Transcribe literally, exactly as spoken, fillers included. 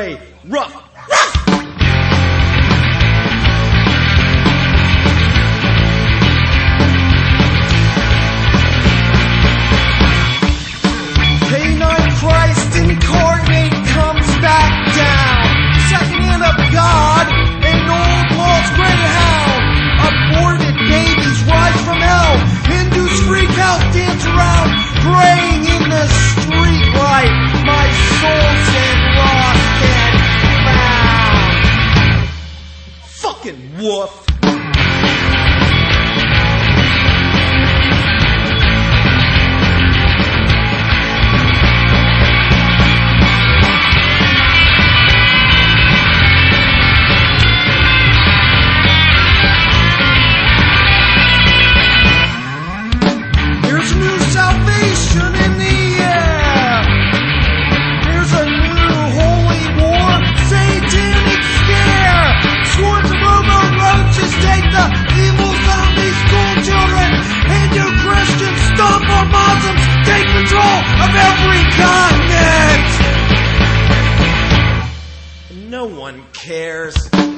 gray, rough, rough! Canine Christ incarnate comes back down. Second hand of God, an old lost greyhound. Aborted babies rise from hell. Hindus freak out, dance around, praying in the street light. My soul's been lost and found. Fucking wolf. Of every continent! No one cares.